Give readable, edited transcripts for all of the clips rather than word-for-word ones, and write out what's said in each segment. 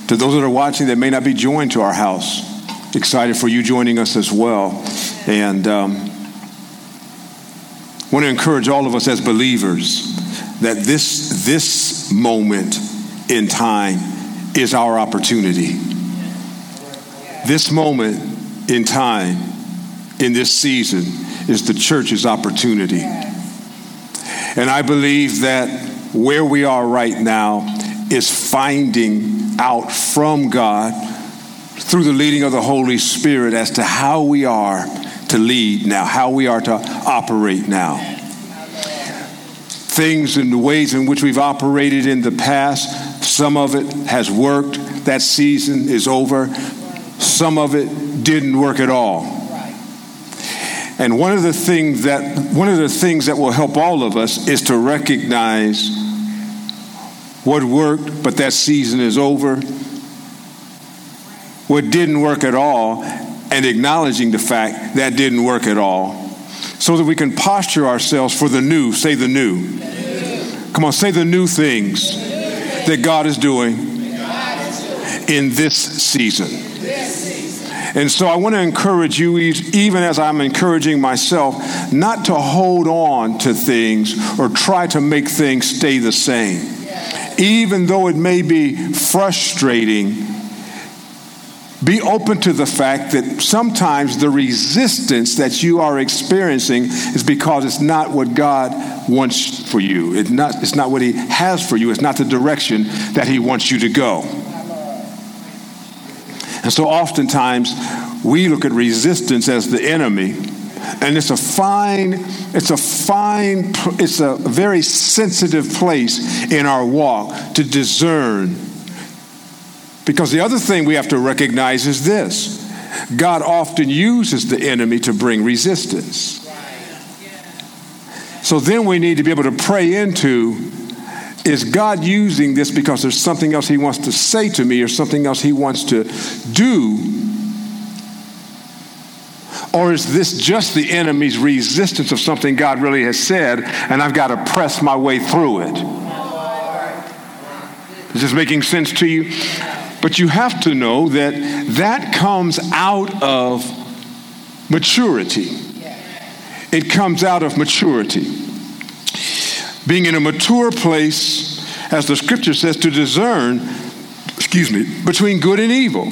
To those that are watching that may not be joined to our house, excited for you joining us as well. And want to encourage all of us as believers that this moment in time is our opportunity. This moment in time, in this season, is the church's opportunity. And I believe that where we are right now is finding out from God through the leading of the Holy Spirit as to how we are to lead now, how we are to operate now. Things and the ways in which we've operated in the past, some of it has worked. That season is over. Some of it didn't work at all. And one of the things that will help all of us is to recognize what worked, but that season is over. What didn't work at all, and acknowledging the fact that didn't work at all, so that we can posture ourselves for the new. Say the new. Come on, say the new things that God is doing in this season. And so I want to encourage you, even as I'm encouraging myself, not to hold on to things or try to make things stay the same. Even though it may be frustrating, be open to the fact that sometimes the resistance that you are experiencing is because it's not what God wants for you. It's not what He has for you. It's not the direction that He wants you to go. And so oftentimes we look at resistance as the enemy, and it's a very sensitive place in our walk to discern. Because the other thing we have to recognize is this: God often uses the enemy to bring resistance. So then we need to be able to pray into, is God using this because there's something else He wants to say to me or something else He wants to do? Or is this just the enemy's resistance of something God really has said, and I've got to press my way through it? Is this making sense to you? But you have to know that that comes out of maturity. It comes out of maturity. Being in a mature place, as the scripture says, to discern, between good and evil.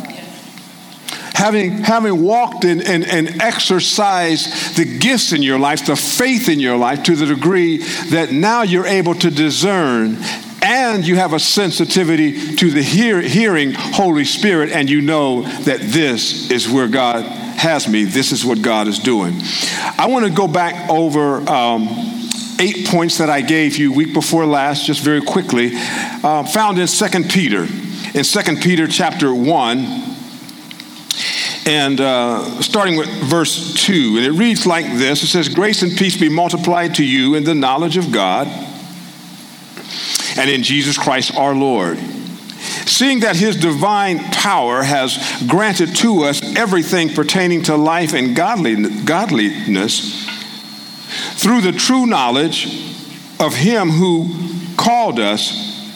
Having walked and exercised the gifts in your life, the faith in your life, to the degree that now you're able to discern, and you have a sensitivity to the hearing Holy Spirit, and you know that this is where God has me. This is what God is doing. I want to go back over 8 points that I gave you week before last, just very quickly, found in 2 Peter. In 2 Peter chapter 1, and starting with verse 2. And it reads like this. It says, "Grace and peace be multiplied to you in the knowledge of God and in Jesus Christ our Lord. Seeing that His divine power has granted to us everything pertaining to life and godliness through the true knowledge of Him who called us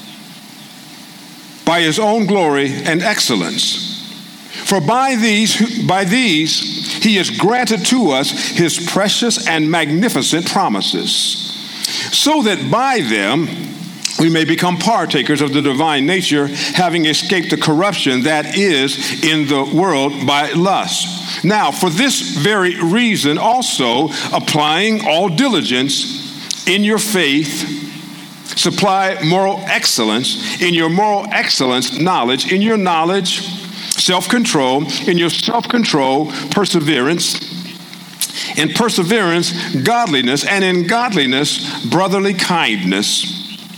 by His own glory and excellence. For by these He has granted to us His precious and magnificent promises, so that by them we may become partakers of the divine nature, having escaped the corruption that is in the world by lust. Now, for this very reason also, applying all diligence in your faith, supply moral excellence, in your moral excellence, knowledge, in your knowledge, self-control, in your self-control, perseverance, in perseverance, godliness, and in godliness, brotherly kindness,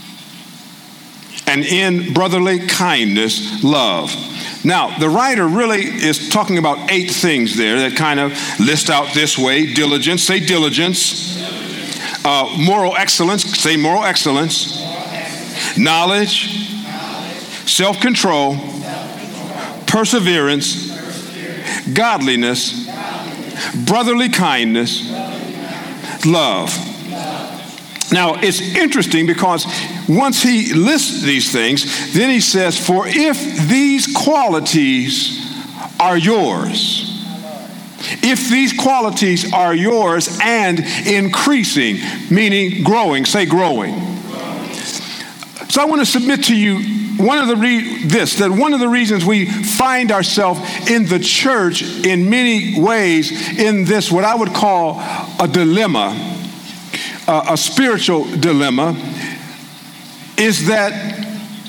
and in brotherly kindness, love." Now, the writer really is talking about 8 things there that kind of list out this way: diligence, say diligence. Moral excellence, say moral excellence. Knowledge, self-control, perseverance, godliness, brotherly kindness, love. Now, it's interesting because once he lists these things, then he says, for if these qualities are yours, if these qualities are yours and increasing, meaning growing, say growing. So I want to submit to you one of the reasons we find ourselves in the church in many ways in this, what I would call a dilemma, a spiritual dilemma, is that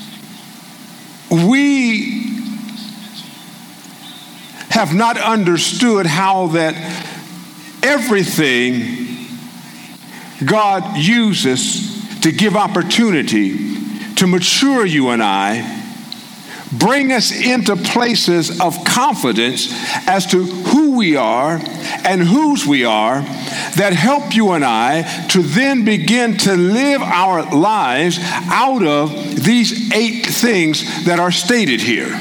we have not understood how that everything God uses to give opportunity to mature you and I, bring us into places of confidence as to who we are and whose we are, that help you and I to then begin to live our lives out of these 8 things that are stated here.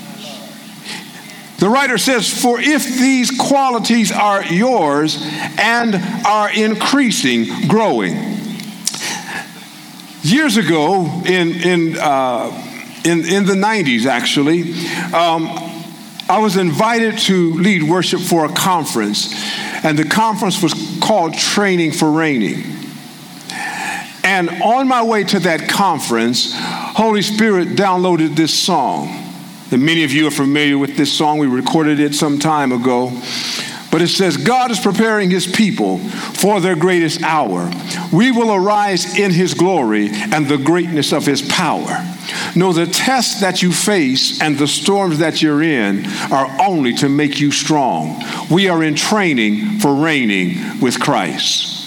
The writer says, for if these qualities are yours and are increasing, growing. Years ago, in the 90s, actually, I was invited to lead worship for a conference, and the conference was called Training for Reigning. And on my way to that conference, Holy Spirit downloaded this song. And many of you are familiar with this song. We recorded it some time ago. But it says, God is preparing his people for their greatest hour. We will arise in his glory and the greatness of his power. No, the tests that you face and the storms that you're in are only to make you strong. We are in training for reigning with Christ.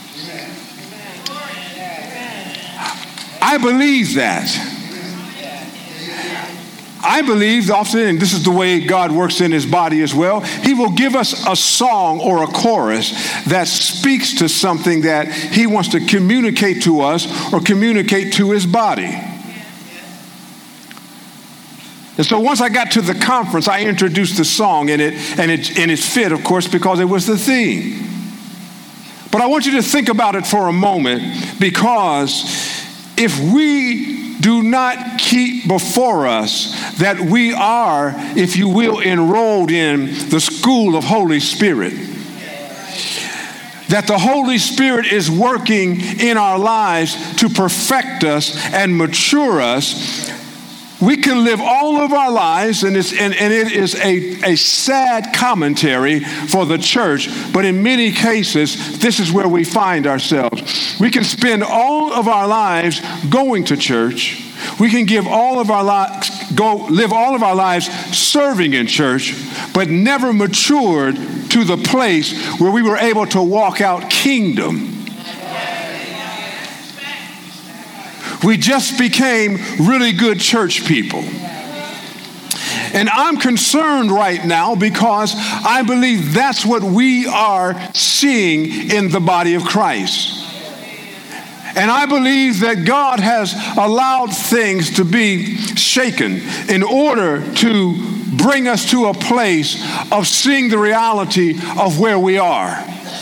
I believe that. I believe often, and this is the way God works in his body as well, he will give us a song or a chorus that speaks to something that he wants to communicate to us or communicate to his body. And so once I got to the conference, I introduced the song, and it fit, of course, because it was the theme. But I want you to think about it for a moment, because if we do not keep before us that we are, if you will, enrolled in the school of Holy Spirit, that the Holy Spirit is working in our lives to perfect us and mature us, we can live all of our lives, and it is a sad commentary for the church, but in many cases, this is where we find ourselves. We can spend all of our lives going to church. We can live all of our lives serving in church, but never matured to the place where we were able to walk out kingdom. We just became really good church people. And I'm concerned right now because I believe that's what we are seeing in the body of Christ. And I believe that God has allowed things to be shaken in order to bring us to a place of seeing the reality of where we are.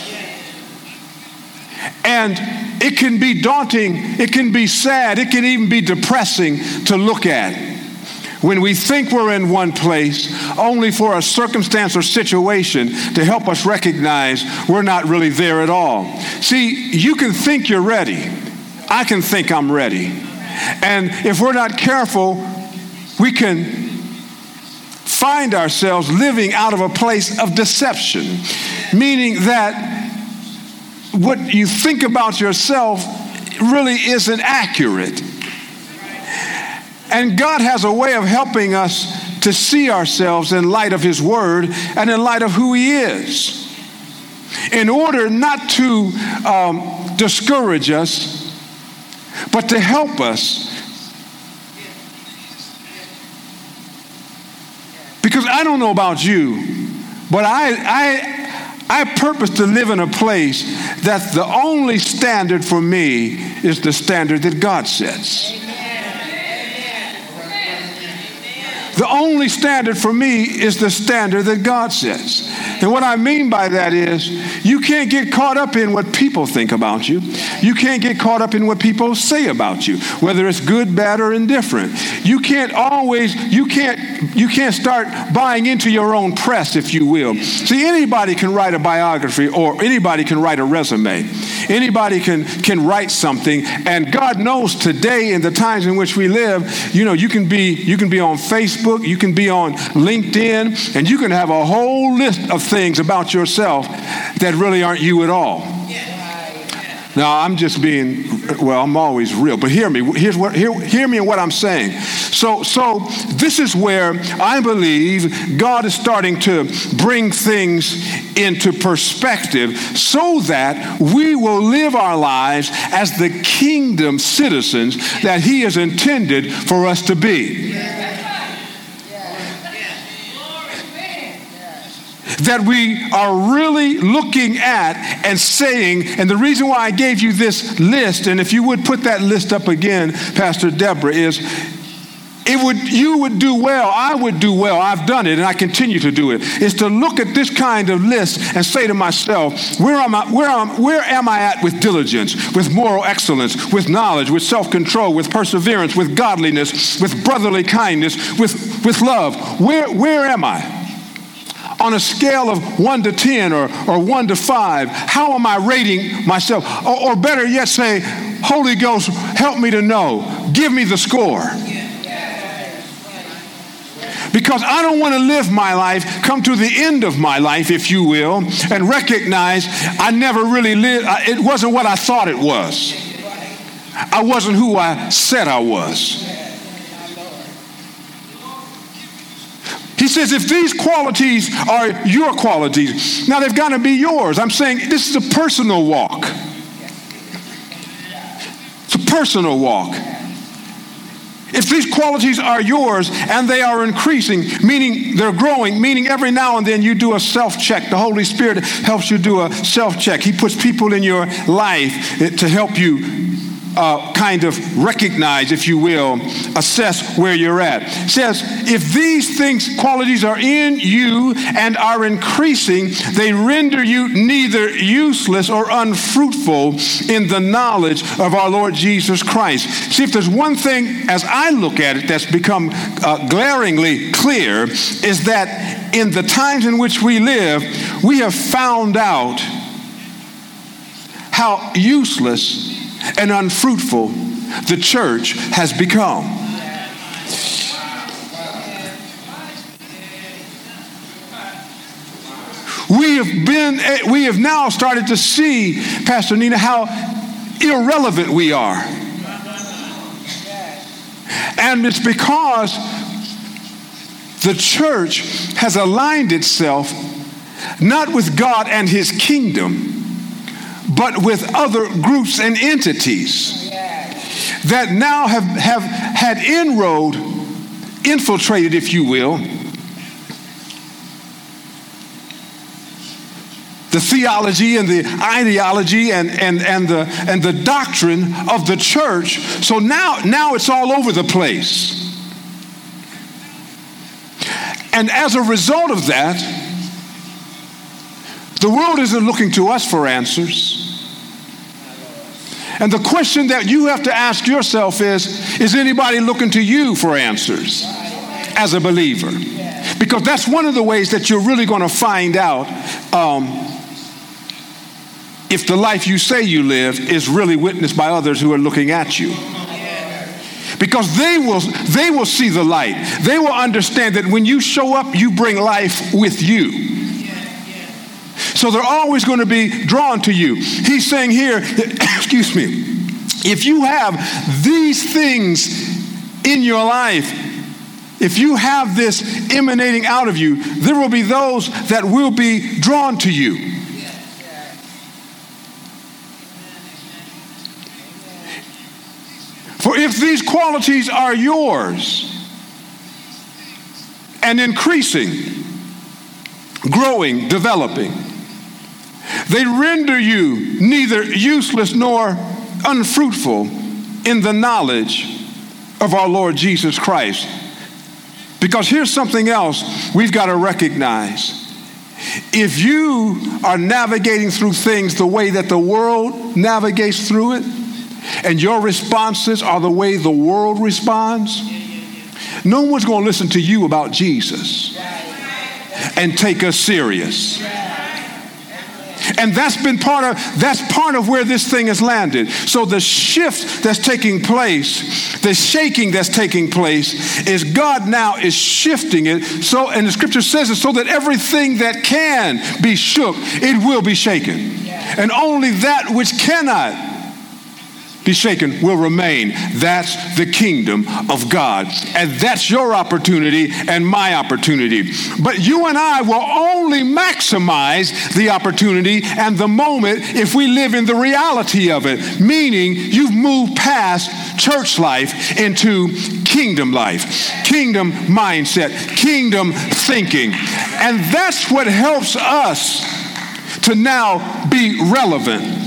And it can be daunting, it can be sad, it can even be depressing to look at when we think we're in one place only for a circumstance or situation to help us recognize we're not really there at all. See, you can think you're ready. I can think I'm ready. And if we're not careful, we can find ourselves living out of a place of deception, meaning that what you think about yourself really isn't accurate. And God has a way of helping us to see ourselves in light of his word and in light of who he is, in order not to discourage us, but to help us. Because I don't know about you, but I purpose to live in a place that the only standard for me is the standard that God sets. The only standard for me is the standard that God sets. And what I mean by that is you can't get caught up in what people think about you. You can't get caught up in what people say about you, whether it's good, bad, or indifferent. You can't start buying into your own press, if you will. See, anybody can write a biography, or anybody can write a resume. Anybody can write something, and God knows today, in the times in which we live, you can be on Facebook, you can be on LinkedIn, and you can have a whole list of things about yourself that really aren't you at all. Now, I'm just I'm always real, but hear me. Hear me in what I'm saying. So this is where I believe God is starting to bring things into perspective so that we will live our lives as the kingdom citizens that He has intended for us to be. That we are really looking at and saying, and the reason why I gave you this list, and if you would put that list up again, Pastor Deborah, is you would do well, I would do well, I've done it and I continue to do it, is to look at this kind of list and say to myself, where am I at with diligence, with moral excellence, with knowledge, with self-control, with perseverance, with godliness, with brotherly kindness, with love? Where am I? On a scale of 1 to 10 or 1 to 5, how am I rating myself? Or better yet say, Holy Ghost, help me to know. Give me the score. Because I don't want to live my life, come to the end of my life, if you will, and recognize I never really lived. It wasn't what I thought it was. I wasn't who I said I was. He says, if these qualities are your qualities, now they've got to be yours. I'm saying this is a personal walk. It's a personal walk. If these qualities are yours and they are increasing, meaning they're growing, meaning every now and then you do a self-check. The Holy Spirit helps you do a self-check. He puts people in your life to help you kind of recognize, if you will, assess where you're at. It says, if these qualities are in you and are increasing, they render you neither useless or unfruitful in the knowledge of our Lord Jesus Christ. See, if there's one thing, as I look at it, that's become glaringly clear, is that in the times in which we live, we have found out how useless and unfruitful the church has become. We have now started to see, Pastor Nina, how irrelevant we are. And it's because the church has aligned itself not with God and His kingdom, but with other groups and entities that now have had infiltrated, if you will, the theology and the ideology and the doctrine of the church. So now it's all over the place. And as a result of that, the world isn't looking to us for answers. And the question that you have to ask yourself is anybody looking to you for answers as a believer? Because that's one of the ways that you're really going to find out if the life you say you live is really witnessed by others who are looking at you. Because they will see the light. They will understand that when you show up, you bring life with you. So they're always going to be drawn to you. He's saying here, excuse me, if you have these things in your life, if you have this emanating out of you, there will be those that will be drawn to you. For if these qualities are yours and increasing, growing, developing, they render you neither useless nor unfruitful in the knowledge of our Lord Jesus Christ. Because here's something else we've got to recognize. If you are navigating through things the way that the world navigates through it, and your responses are the way the world responds, no one's going to listen to you about Jesus and take us serious. And that's part of where this thing has landed. So the shift that's taking place, the shaking that's taking place, is God now is shifting it. So, and the scripture says it, so that everything that can be shook, it will be shaken. And only that which cannot be shaken will remain. That's the kingdom of God. And that's your opportunity and my opportunity. But you and I will only maximize the opportunity and the moment if we live in the reality of it. Meaning you've moved past church life into kingdom life, kingdom mindset, kingdom thinking. And that's what helps us to now be relevant.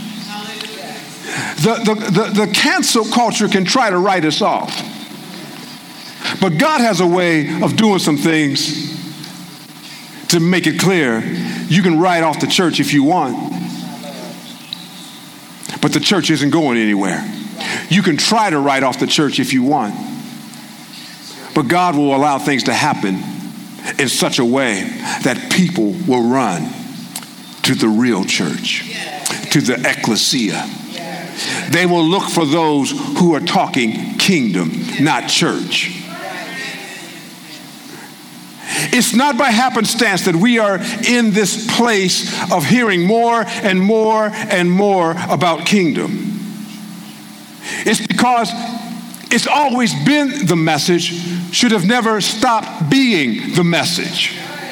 The cancel culture can try to write us off. But God has a way of doing some things to make it clear. You can write off the church if you want, but the church isn't going anywhere. You can try to write off the church if you want, but God will allow things to happen in such a way that people will run to the real church, to the ecclesia. They will look for those who are talking kingdom, not church. It's not by happenstance that we are in this place of hearing more and more and more about kingdom. It's because it's always been the message, should have never stopped being the message.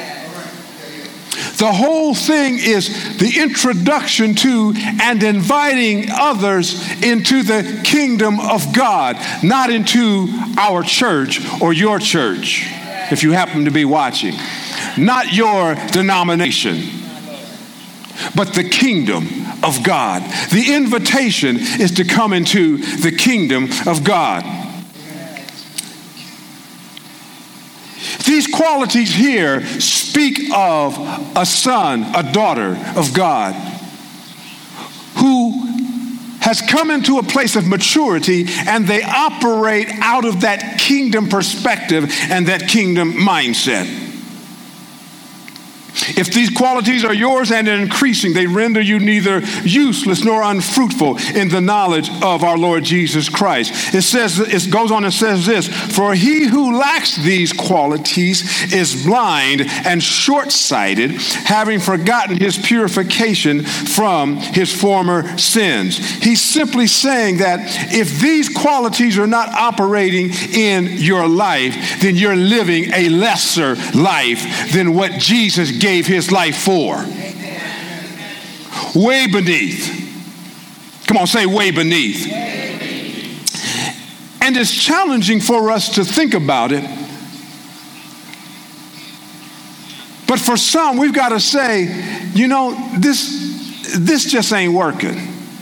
The whole thing is the introduction to and inviting others into the kingdom of God, not into our church or your church, if you happen to be watching. Not your denomination, but the kingdom of God. The invitation is to come into the kingdom of God. These qualities here speak of a son, a daughter of God, who has come into a place of maturity, and they operate out of that kingdom perspective and that kingdom mindset. If these qualities are yours and are increasing, they render you neither useless nor unfruitful in the knowledge of our Lord Jesus Christ. It goes on and says this: for he who lacks these qualities is blind and short-sighted, having forgotten his purification from his former sins. He's simply saying that if these qualities are not operating in your life, then you're living a lesser life than what Jesus gave his life for. Way beneath. Come on, say way beneath. And it's challenging for us to think about it. But for some, we've got to say, you know, this just ain't working.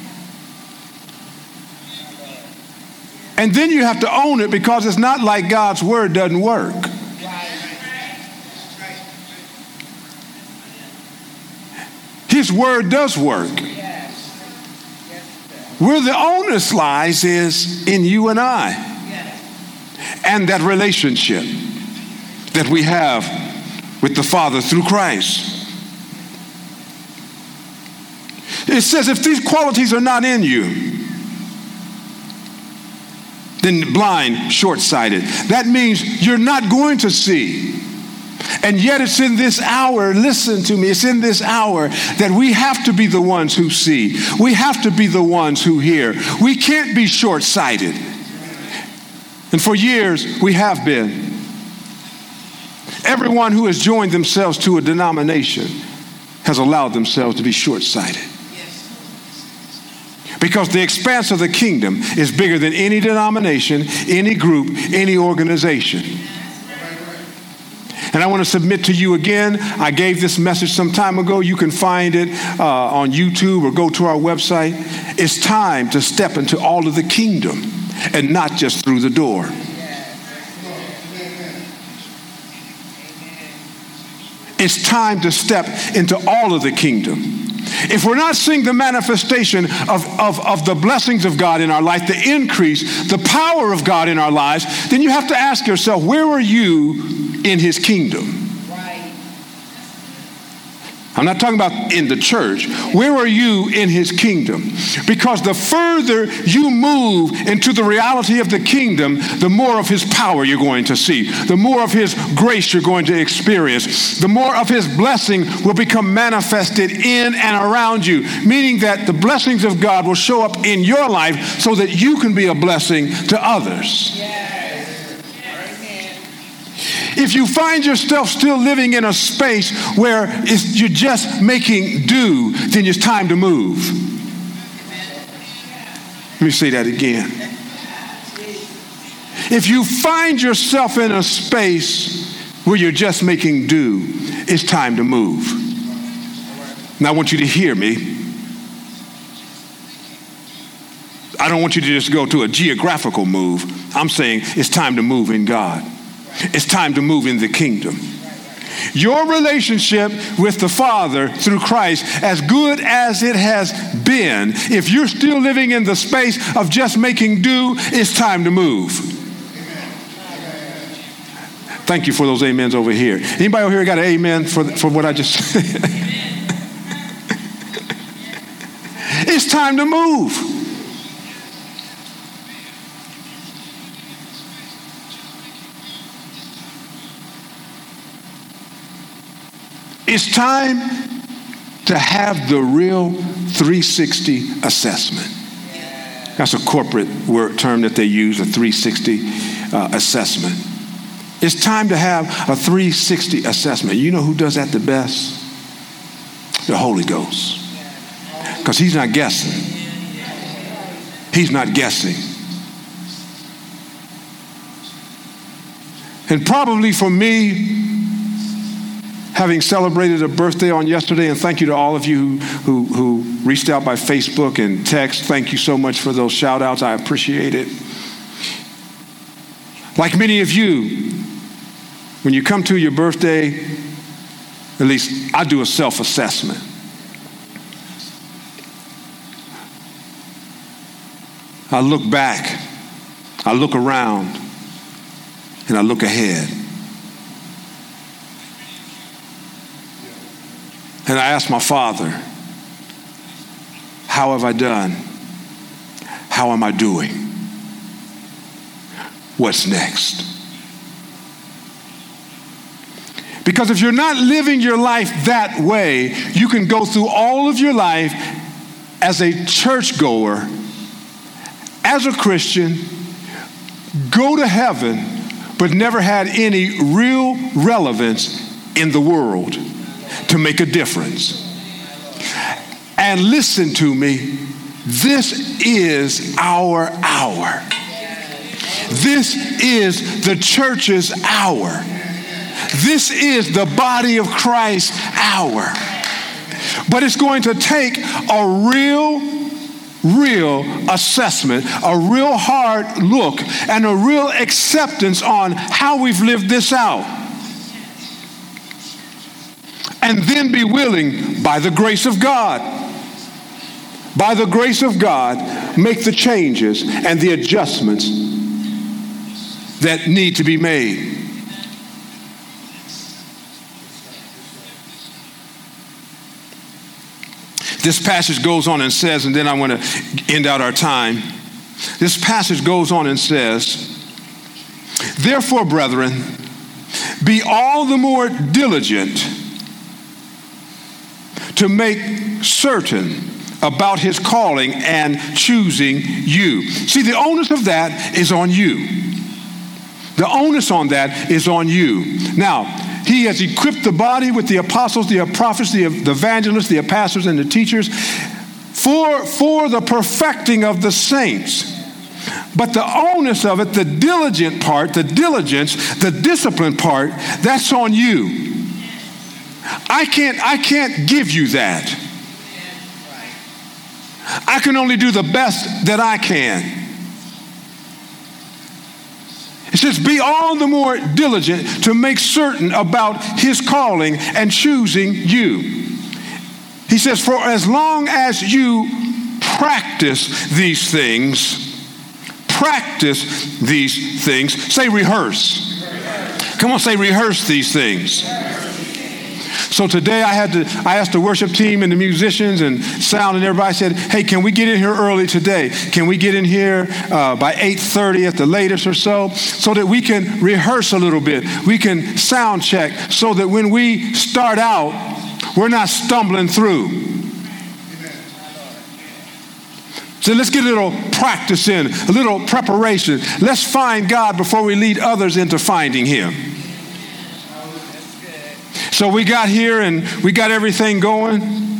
And then you have to own it, because it's not like God's word doesn't work. His word does work. Where the onus lies is in you and I, and that relationship that we have with the Father through Christ. It says if these qualities are not in you, then blind, short-sighted. That means you're not going to see. And yet it's in this hour, listen to me, it's in this hour that we have to be the ones who see. We have to be the ones who hear. We can't be short-sighted. And for years, we have been. Everyone who has joined themselves to a denomination has allowed themselves to be short-sighted. Because the expanse of the kingdom is bigger than any denomination, any group, any organization. And I want to submit to you again, I gave this message some time ago. You can find it on YouTube or go to our website. It's time to step into all of the kingdom and not just through the door. It's time to step into all of the kingdom. If we're not seeing the manifestation of the blessings of God in our life, the increase, the power of God in our lives, then you have to ask yourself, where are you in his kingdom? I'm not talking about in the church. Where are you in his kingdom? Because the further you move into the reality of the kingdom, the more of his power you're going to see. The more of his grace you're going to experience. The more of his blessing will become manifested in and around you. Meaning that the blessings of God will show up in your life so that you can be a blessing to others. If you find yourself still living in a space where you're just making do, then it's time to move. Let me say that again. If you find yourself in a space where you're just making do, it's time to move. Now I want you to hear me. I don't want you to just go to a geographical move. I'm saying it's time to move in God. It's time to move in the kingdom. Your relationship with the Father through Christ, as good as it has been, if you're still living in the space of just making do, it's time to move. Thank you for those amens over here. Anybody over here got an amen for what I just said? It's time to move. It's time to have the real 360 assessment. That's a corporate word term that they use, a 360 assessment. It's time to have a 360 assessment. You know who does that the best? The Holy Ghost. Because he's not guessing. He's not guessing. And probably for me, having celebrated a birthday on yesterday, and thank you to all of you who reached out by Facebook and text. Thank you so much for those shout outs. I appreciate it. Like many of you, when you come to your birthday, at least I do a self-assessment. I look back, I look around, and I look ahead. And I asked my Father, how have I done? How am I doing? What's next? Because if you're not living your life that way, you can go through all of your life as a churchgoer, as a Christian, go to heaven, but never had any real relevance in the world to make a difference. And listen to me, this is our hour. This is the church's hour. This is the body of Christ's hour. But it's going to take a real assessment, a real hard look, and a real acceptance on how we've lived this out. And then be willing, by the grace of God, make the changes and the adjustments that need to be made. This passage goes on and says, and then I want to end out our time. This passage goes on and says, therefore, brethren, be all the more diligent to make certain about his calling and choosing you. See, the onus of that is on you. The onus on that is on you. Now, he has equipped the body with the apostles, the prophets, the evangelists, the pastors, and the teachers for the perfecting of the saints. But the onus of it, the diligent part, the diligence, the discipline part, that's on you. I can't give you that. I can only do the best that I can. It says, be all the more diligent to make certain about his calling and choosing you. He says, for as long as you practice these things, say rehearse. Come on, say rehearse these things. So today I asked the worship team and the musicians and sound and everybody, said, hey, can we get in here early today? Can we get in here by 8:30 at the latest or so that we can rehearse a little bit? We can sound check so that when we start out, we're not stumbling through. So let's get a little practice in, a little preparation. Let's find God before we lead others into finding him. So we got here and we got everything going.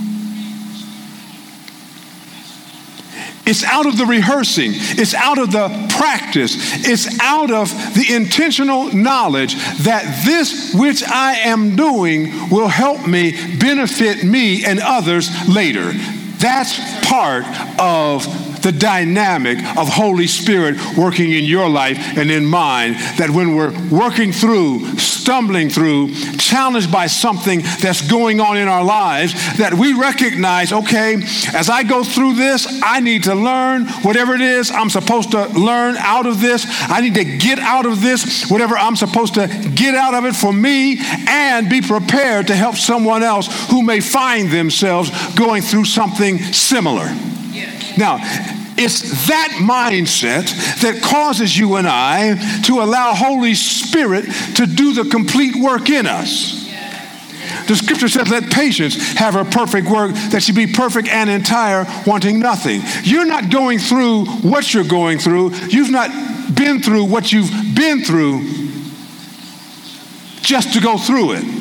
It's out of the rehearsing. It's out of the practice. It's out of the intentional knowledge that this which I am doing will help me, benefit me and others later. That's part of the dynamic of Holy Spirit working in your life and in mine, that when we're working through, stumbling through, challenged by something that's going on in our lives, that we recognize, okay, as I go through this, I need to learn whatever it is I'm supposed to learn out of this. I need to get out of this whatever I'm supposed to get out of it for me, and be prepared to help someone else who may find themselves going through something similar. Now, it's that mindset that causes you and I to allow Holy Spirit to do the complete work in us. The scripture says, let patience have her perfect work, that she be perfect and entire, wanting nothing. You're not going through what you're going through. You've not been through what you've been through just to go through it.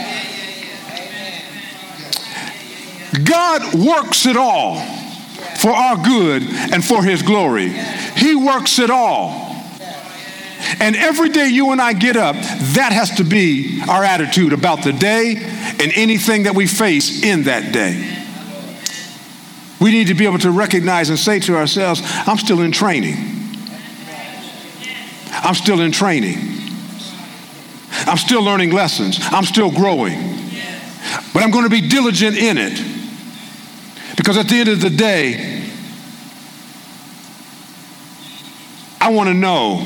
God works it all for our good and for his glory. He works it all. And every day you and I get up, that has to be our attitude about the day and anything that we face in that day. We need to be able to recognize and say to ourselves, I'm still in training. I'm still in training. I'm still learning lessons. I'm still growing. But I'm going to be diligent in it. Because at the end of the day, I want to know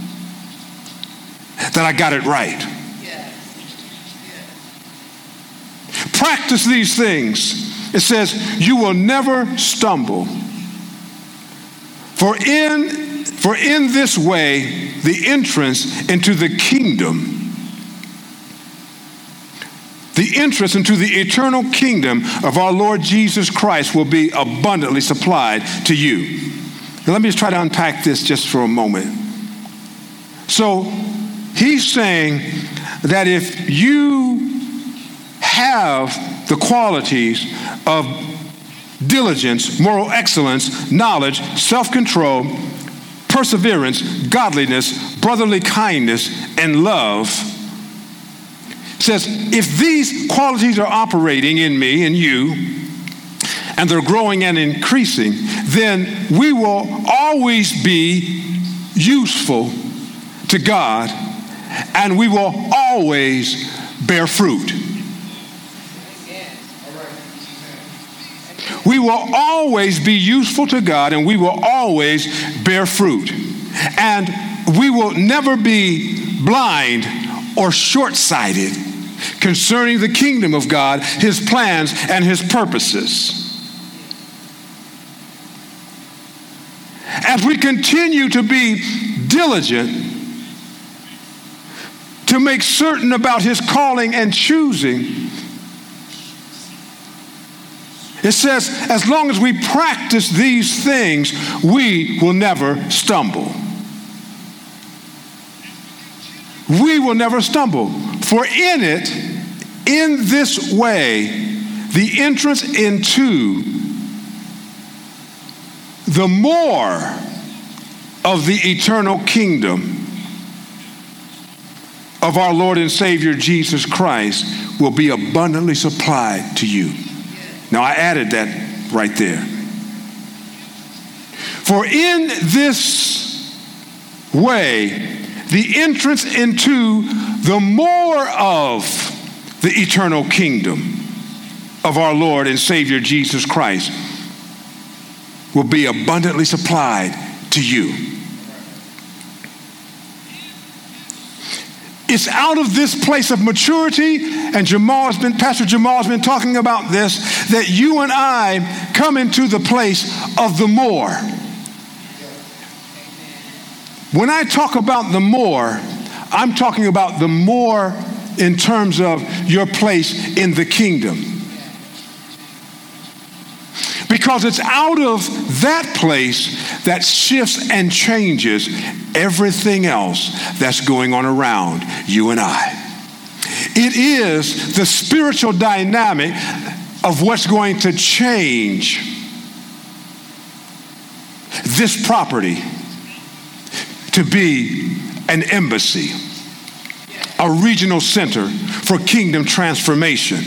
that I got it right. Practice these things. It says, you will never stumble. For in this way, the entrance into the kingdom, the entrance into the eternal kingdom of our Lord Jesus Christ will be abundantly supplied to you. Now, let me just try to unpack this just for a moment. So he's saying that if you have the qualities of diligence, moral excellence, knowledge, self-control, perseverance, godliness, brotherly kindness, and love, says, if these qualities are operating in me and you, and they're growing and increasing, then we will always be useful to God, and we will always bear fruit. We will always be useful to God, and we will always bear fruit. And we will never be blind or short-sighted concerning the kingdom of God, his plans, and his purposes. As we continue to be diligent to make certain about his calling and choosing, it says, as long as we practice these things, we will never stumble. We will never stumble. For in this way, the entrance into the more of the eternal kingdom of our Lord and Savior Jesus Christ will be abundantly supplied to you. Now, I added that right there. For in this way, the entrance into the more of the eternal kingdom of our Lord and Savior Jesus Christ will be abundantly supplied to you. It's out of this place of maturity, and Pastor Jamal has been talking about this, that you and I come into the place of the more. When I talk about the more, I'm talking about the more in terms of your place in the kingdom. Because it's out of that place that shifts and changes everything else that's going on around you and I. It is the spiritual dynamic of what's going to change this property to be an embassy, a regional center for kingdom transformation.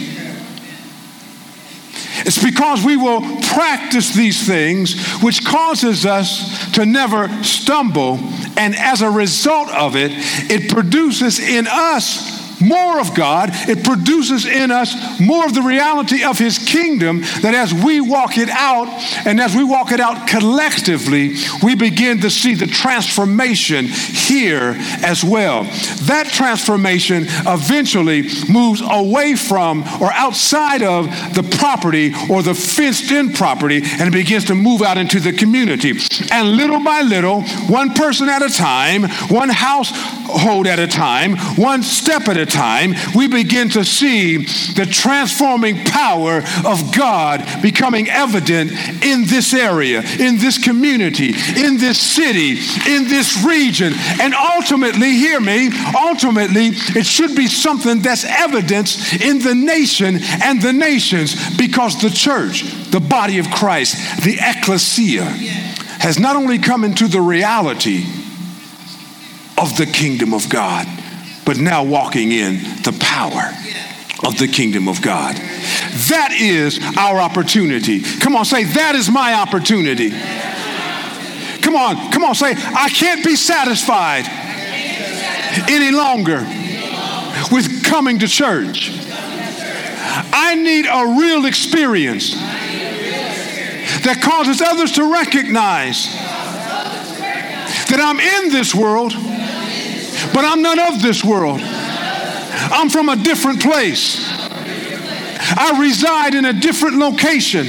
It's because we will practice these things which causes us to never stumble, and as a result of it, it produces in us more of God. It produces in us more of the reality of His kingdom, that as we walk it out, and as we walk it out collectively, we begin to see the transformation here as well. That transformation eventually moves away from or outside of the property or the fenced-in property, and it begins to move out into the community. And little by little, one person at a time, one household at a time, one step at a time, we begin to see the transforming power of God becoming evident in this area, in this community, in this city, in this region. And ultimately, hear me, ultimately, it should be something that's evidenced in the nation and the nations, because the church, the body of Christ, the ecclesia, has not only come into the reality of the kingdom of God, but now walking in the power of the kingdom of God. That is our opportunity. Come on, say, that is my opportunity. Come on, say, I can't be satisfied any longer with coming to church. I need a real experience that causes others to recognize that I'm in this world, but I'm not of this world. I'm from a different place. I reside in a different location.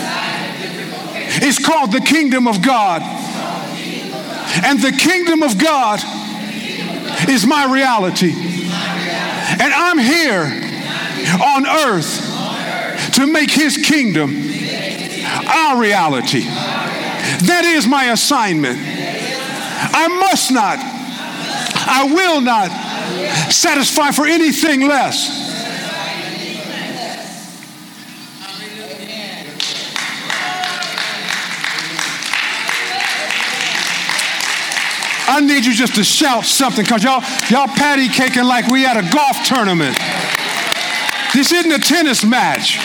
It's called the kingdom of God. And the kingdom of God is my reality. And I'm here on earth to make His kingdom our reality. That is my assignment. I must not, I will not satisfy for anything less. I need you just to shout something, because y'all patty caking like we at a golf tournament. This isn't a tennis match.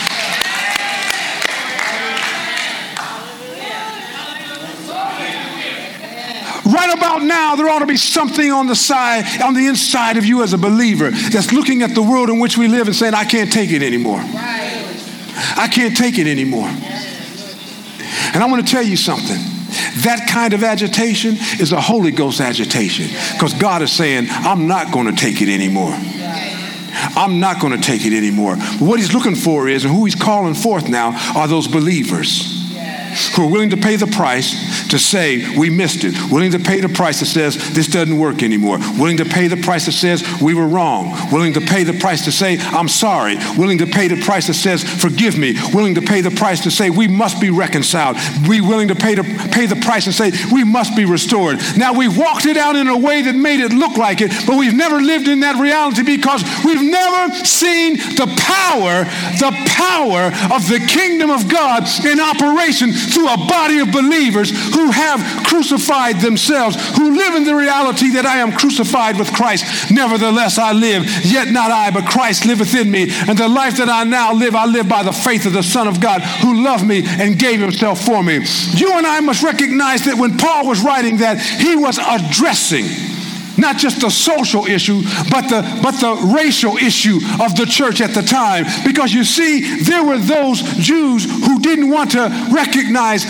Right about now, there ought to be something on the inside of you as a believer that's looking at the world in which we live and saying, I can't take it anymore. I can't take it anymore. And I want to tell you something. That kind of agitation is a Holy Ghost agitation, because God is saying, I'm not going to take it anymore. I'm not going to take it anymore. But what He's looking for is, and who He's calling forth now, are those believers who are willing to pay the price to say we missed it, willing to pay the price that says this doesn't work anymore, willing to pay the price that says we were wrong, willing to pay the price to say I'm sorry, willing to pay the price that says forgive me, willing to pay the price to say we must be reconciled, we willing to pay the price and say we must be restored. Now, we walked it out in a way that made it look like it, but we've never lived in that reality, because we've never seen the power of the kingdom of God in operation through a body of believers who have crucified themselves, who live in the reality that I am crucified with Christ. Nevertheless I live, yet not I, but Christ liveth in me. And the life that I now live, I live by the faith of the Son of God, who loved me and gave Himself for me. You and I must recognize that when Paul was writing that, he was addressing not just the social issue, but the racial issue of the church at the time. Because you see, there were those Jews who didn't want to recognize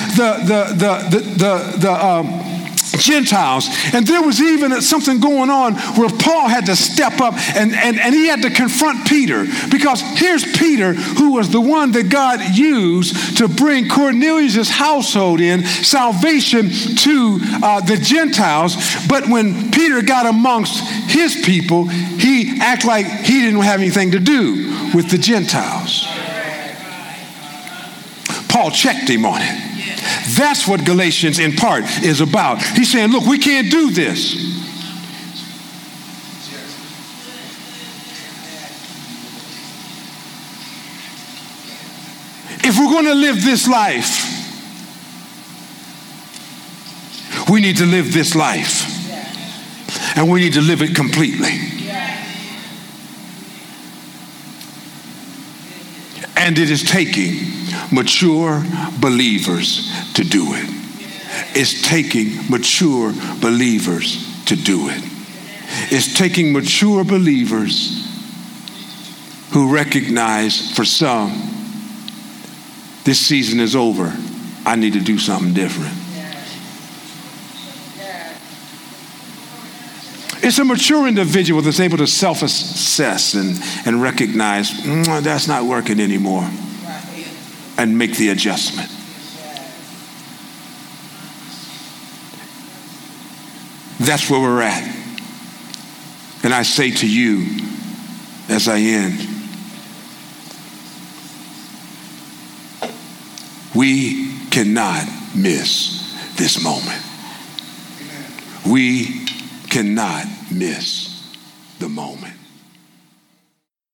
the Gentiles. And there was even something going on where Paul had to step up and he had to confront Peter, because here's Peter, who was the one that God used to bring Cornelius' household in salvation to the Gentiles. But when Peter got amongst his people, he acted like he didn't have anything to do with the Gentiles. Paul checked him on it. That's what Galatians in part is about. He's saying, look, we can't do this. If we're going to live this life, we need to live this life. And we need to live it completely. And it is taking mature believers to do it. It's taking mature believers to do it. It's taking mature believers who recognize, for some, this season is over. I need to do something different. It's a mature individual that's able to self-assess and recognize, that's not working anymore, and make the adjustment. That's where we're at. And I say to you, as I end, we cannot miss this moment. We cannot miss the moment.